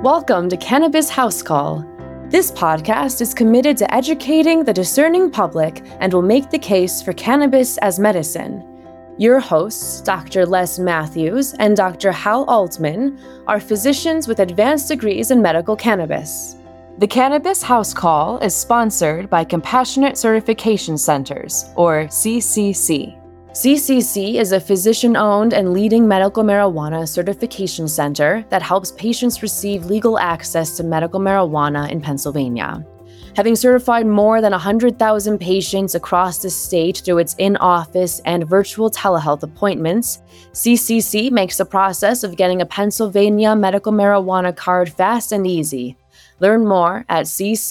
Welcome to Cannabis House Call. This podcast is committed to educating the discerning public and will make the case for cannabis as medicine. Your hosts, Dr. Les Matthews and Dr. Hal Altman, are physicians with advanced degrees in medical cannabis. The Cannabis House Call is sponsored by Compassionate Certification Centers, or CCC. CCC is a physician-owned and leading medical marijuana certification center that helps patients receive legal access to medical marijuana in Pennsylvania. Having certified more than 100,000 patients across the state through its in-office and virtual telehealth appointments, CCC makes the process of getting a Pennsylvania medical marijuana card fast and easy. Learn more at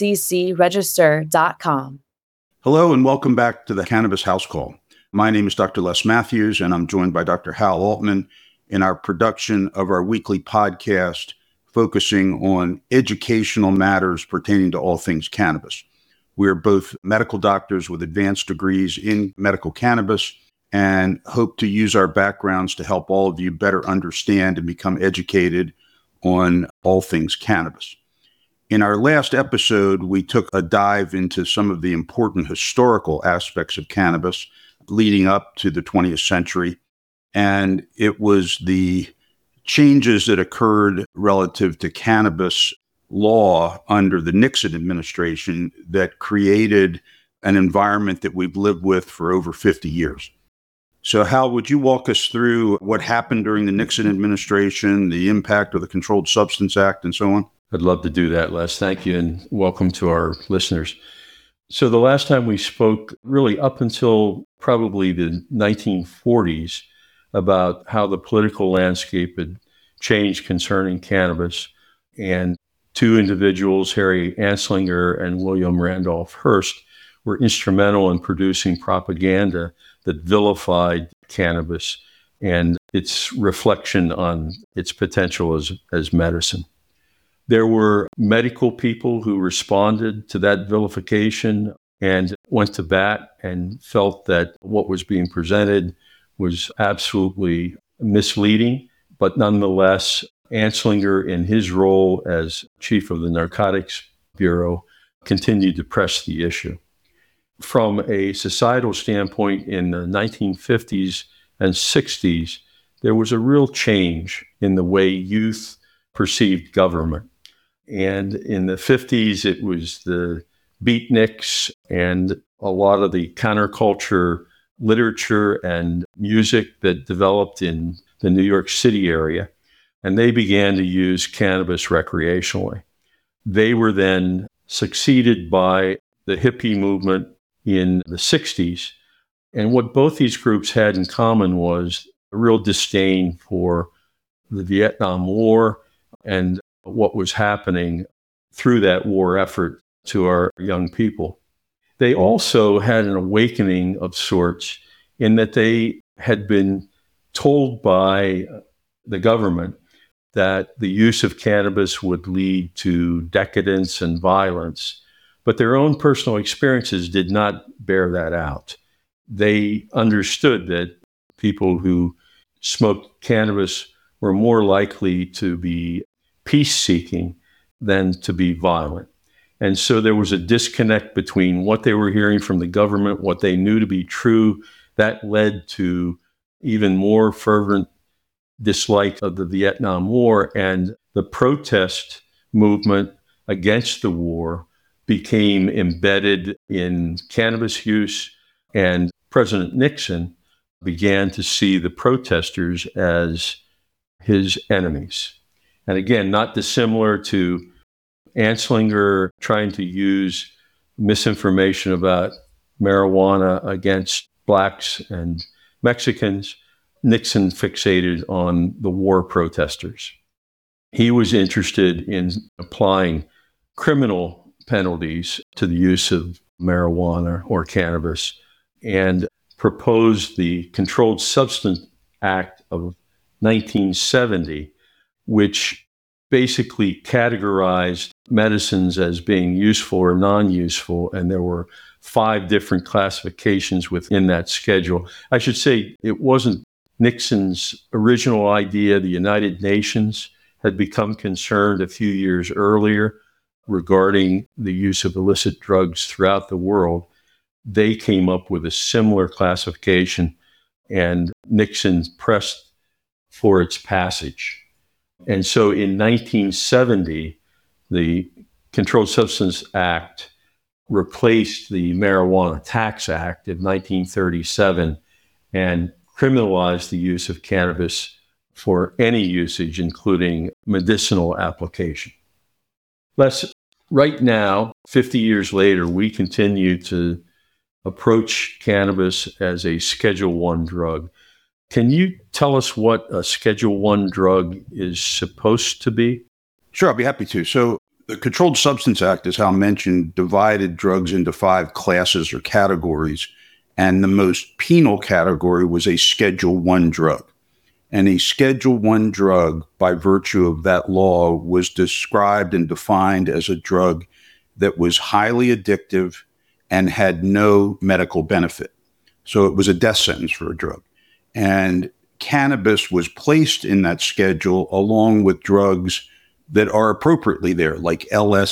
cccregister.com. Hello and welcome back to the Cannabis House Call. My name is Dr. Les Matthews, and I'm joined by Dr. Hal Altman in our production of our weekly podcast focusing on educational matters pertaining to all things cannabis. We are both medical doctors with advanced degrees in medical cannabis and hope to use our backgrounds to help all of you better understand and become educated on all things cannabis. In our last episode, we took a dive into some of the important historical aspects of cannabis leading up to the 20th century. And it was the changes that occurred relative to cannabis law under the Nixon administration that created an environment that we've lived with for over 50 years. So Hal, would you walk us through what happened during the Nixon administration, the impact of the Controlled Substance Act, and so on? I'd love to do that, Les. Thank you, and welcome to our listeners. So the last time we spoke, really up until probably the 1940s, about how the political landscape had changed concerning cannabis. And two individuals, Harry Anslinger and William Randolph Hearst, were instrumental in producing propaganda that vilified cannabis and its reflection on its potential as medicine. There were medical people who responded to that vilification and went to bat and felt that what was being presented was absolutely misleading. But nonetheless, Anslinger, in his role as chief of the Narcotics Bureau, continued to press the issue. From a societal standpoint, in the 1950s and 60s, there was a real change in the way youth perceived government. And in the 50s, it was the beatniks and a lot of the counterculture literature and music that developed in the New York City area. And they began to use cannabis recreationally. They were then succeeded by the hippie movement in the 60s. And what both these groups had in common was a real disdain for the Vietnam War and what was happening through that war effort to our young people. They also had an awakening of sorts in that they had been told by the government that the use of cannabis would lead to decadence and violence, but their own personal experiences did not bear that out. They understood that people who smoked cannabis were more likely to be peace-seeking than to be violent. And so there was a disconnect between what they were hearing from the government, what they knew to be true. That led to even more fervent dislike of the Vietnam War, and the protest movement against the war became embedded in cannabis use, and President Nixon began to see the protesters as his enemies. And again, not dissimilar to Anslinger trying to use misinformation about marijuana against Blacks and Mexicans, Nixon fixated on the war protesters. He was interested in applying criminal penalties to the use of marijuana or cannabis and proposed the Controlled Substance Act of 1970, which basically categorized medicines as being useful or non-useful, and there were 5 different classifications within that schedule. I should say it wasn't Nixon's original idea. The United Nations had become concerned a few years earlier regarding the use of illicit drugs throughout the world, they came up with a similar classification, and Nixon pressed for its passage. And so in 1970, the Controlled Substance Act replaced the Marijuana Tax Act of 1937 and criminalized the use of cannabis for any usage, including medicinal application. Right now, 50 years later, we continue to approach cannabis as a Schedule I drug. Can you tell us what a Schedule I drug is supposed to be? Sure, I'll be happy to. So the Controlled Substance Act, as Hal mentioned, divided drugs into 5 classes or categories, and the most penal category was a Schedule I drug. And a Schedule I drug, by virtue of that law, was described and defined as a drug that was highly addictive and had no medical benefit. So it was a death sentence for a drug. And cannabis was placed in that schedule along with drugs that are appropriately there, like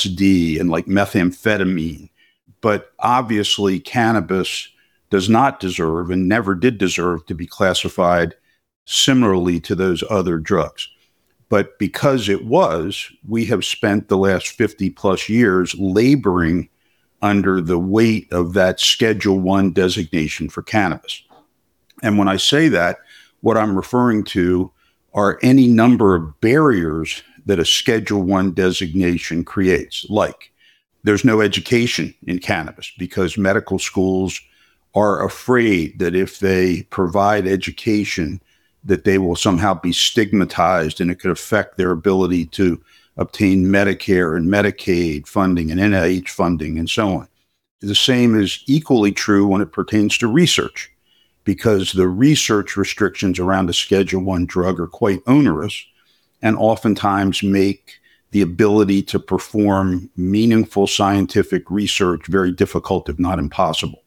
LSD and like methamphetamine. But obviously, cannabis does not deserve and never did deserve to be classified similarly to those other drugs. But because it was, we have spent the last 50 plus years laboring under the weight of that Schedule I designation for cannabis. And when I say that, what I'm referring to are any number of barriers that a Schedule I designation creates. Like, there's no education in cannabis because medical schools are afraid that if they provide education, that they will somehow be stigmatized and it could affect their ability to obtain Medicare and Medicaid funding and NIH funding and so on. The same is equally true when it pertains to research, because the research restrictions around a Schedule I drug are quite onerous and oftentimes make the ability to perform meaningful scientific research very difficult, if not impossible.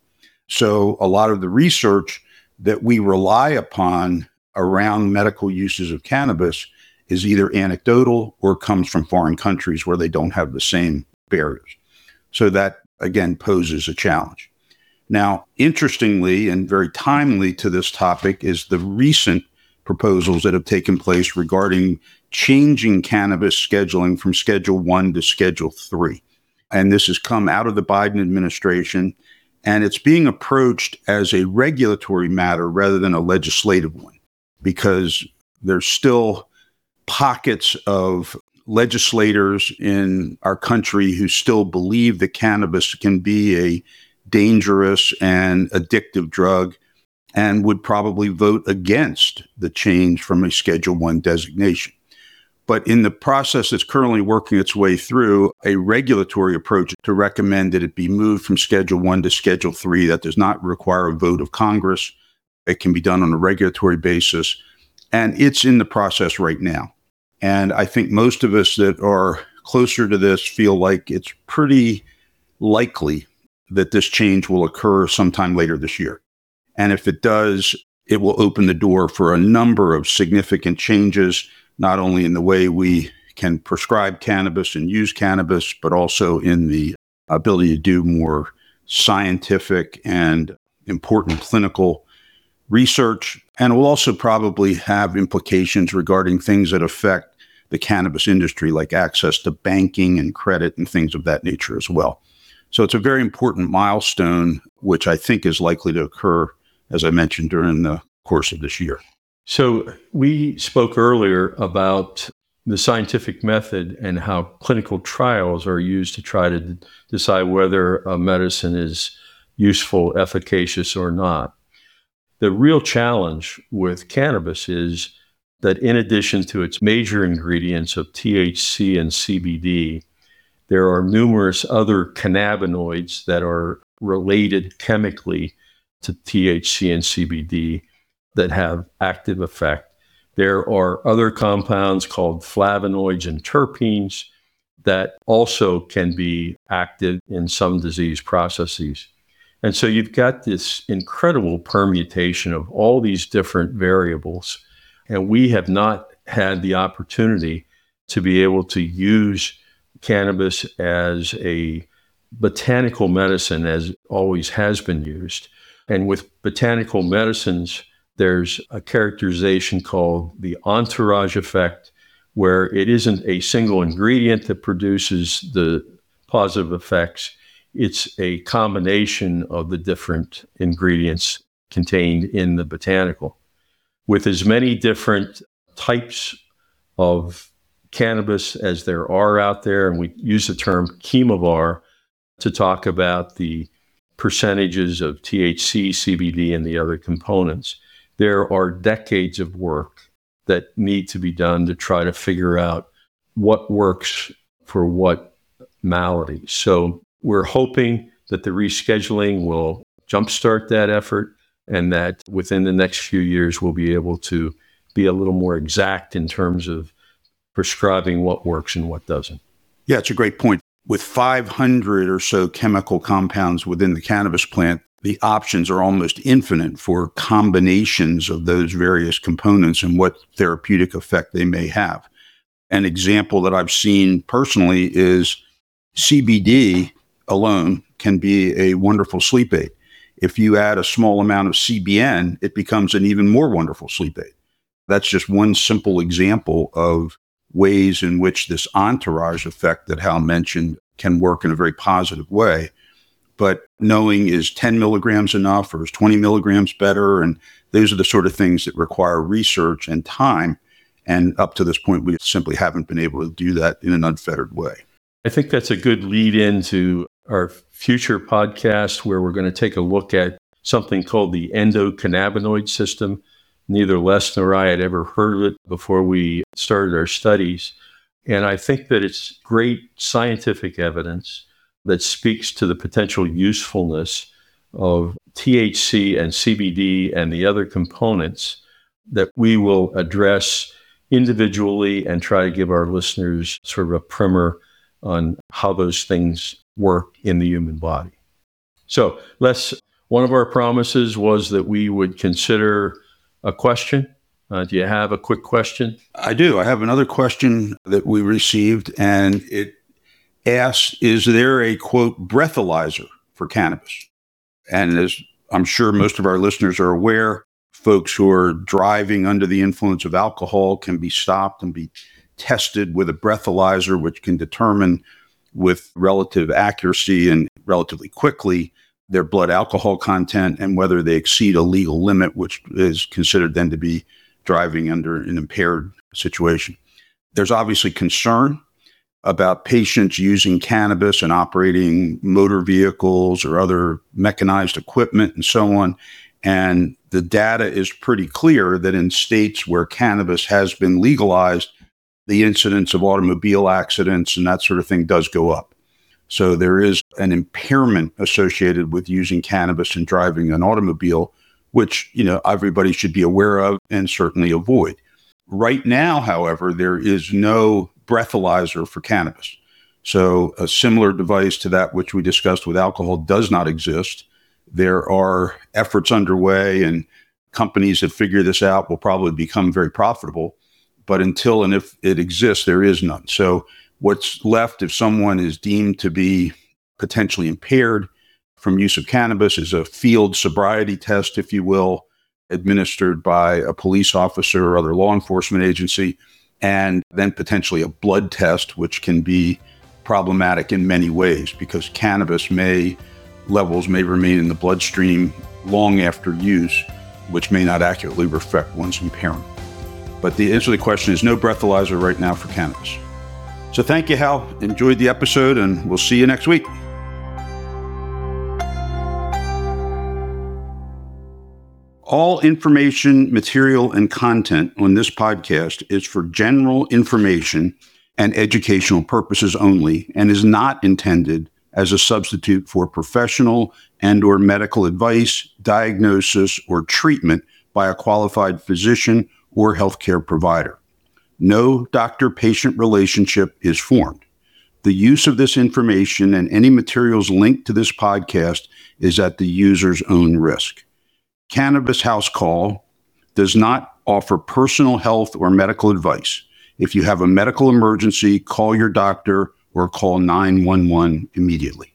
So a lot of the research that we rely upon around medical uses of cannabis is either anecdotal or comes from foreign countries where they don't have the same barriers. So that, again, poses a challenge. Now, interestingly and very timely to this topic is the recent proposals that have taken place regarding changing cannabis scheduling from Schedule I to Schedule III. And this has come out of the Biden administration, and it's being approached as a regulatory matter rather than a legislative one, because there's still pockets of legislators in our country who still believe that cannabis can be a dangerous and addictive drug and would probably vote against the change from a Schedule I designation. But in the process that's currently working its way through, a regulatory approach to recommend that it be moved from Schedule I to Schedule III that does not require a vote of Congress. It can be done on a regulatory basis, and it's in the process right now. And I think most of us that are closer to this feel like it's pretty likely that this change will occur sometime later this year. And if it does, it will open the door for a number of significant changes, not only in the way we can prescribe cannabis and use cannabis, but also in the ability to do more scientific and important clinical research. And it will also probably have implications regarding things that affect the cannabis industry, like access to banking and credit and things of that nature as well. So it's a very important milestone, which I think is likely to occur, as I mentioned, during the course of this year. So we spoke earlier about the scientific method and how clinical trials are used to try to decide whether a medicine is useful, efficacious, or not. The real challenge with cannabis is that in addition to its major ingredients of THC and CBD, there are numerous other cannabinoids that are related chemically to THC and CBD that have active effect. There are other compounds called flavonoids and terpenes that also can be active in some disease processes. And so you've got this incredible permutation of all these different variables. And we have not had the opportunity to be able to use cannabis as a botanical medicine, as always has been used. And with botanical medicines, there's a characterization called the entourage effect, where it isn't a single ingredient that produces the positive effects. It's a combination of the different ingredients contained in the botanical. With as many different types of cannabis as there are out there, and we use the term chemovar to talk about the percentages of THC, CBD, and the other components, there are decades of work that need to be done to try to figure out what works for what malady. So we're hoping that the rescheduling will jumpstart that effort, and that within the next few years, we'll be able to be a little more exact in terms of prescribing what works and what doesn't. Yeah, it's a great point. With 500 or so chemical compounds within the cannabis plant, the options are almost infinite for combinations of those various components and what therapeutic effect they may have. An example that I've seen personally is CBD alone can be a wonderful sleep aid. If you add a small amount of CBN, it becomes an even more wonderful sleep aid. That's just one simple example of ways in which this entourage effect that Hal mentioned can work in a very positive way. But knowing, is 10 milligrams enough or is 20 milligrams better? And those are the sort of things that require research and time. And up to this point, we simply haven't been able to do that in an unfettered way. I think that's a good lead into our future podcast, where we're going to take a look at something called the endocannabinoid system. Neither Les nor I had ever heard of it before we started our studies. And I think that it's great scientific evidence that speaks to the potential usefulness of THC and CBD and the other components that we will address individually and try to give our listeners sort of a primer on how those things work in the human body. So, Les, one of our promises was that we would consider a question. Do you have a quick question? I do. I have another question that we received, and it asks, is there a, quote, breathalyzer for cannabis? And as I'm sure most of our listeners are aware, folks who are driving under the influence of alcohol can be stopped and be tested with a breathalyzer, which can determine with relative accuracy and relatively quickly their blood alcohol content and whether they exceed a legal limit, which is considered then to be driving under an impaired situation. There's obviously concern about patients using cannabis and operating motor vehicles or other mechanized equipment and so on. And the data is pretty clear that in states where cannabis has been legalized, the incidence of automobile accidents and that sort of thing does go up. So there is an impairment associated with using cannabis and driving an automobile, which, everybody should be aware of and certainly avoid. Right now, however, there is no breathalyzer for cannabis. So a similar device to that which we discussed with alcohol does not exist. There are efforts underway, and companies that figure this out will probably become very profitable. But until and if it exists, there is none. So what's left if someone is deemed to be potentially impaired from use of cannabis is a field sobriety test, if you will, administered by a police officer or other law enforcement agency, and then potentially a blood test, which can be problematic in many ways because cannabis levels may remain in the bloodstream long after use, which may not accurately reflect one's impairment. But the answer to the question is no breathalyzer right now for cannabis. So thank you, Hal. Enjoyed the episode, and we'll see you next week. All information, material, and content on this podcast is for general information and educational purposes only and is not intended as a substitute for professional and/or medical advice, diagnosis, or treatment by a qualified physician or healthcare provider. No doctor-patient relationship is formed. The use of this information and any materials linked to this podcast is at the user's own risk. Cannabis House Call does not offer personal health or medical advice. If you have a medical emergency, call your doctor or call 911 immediately.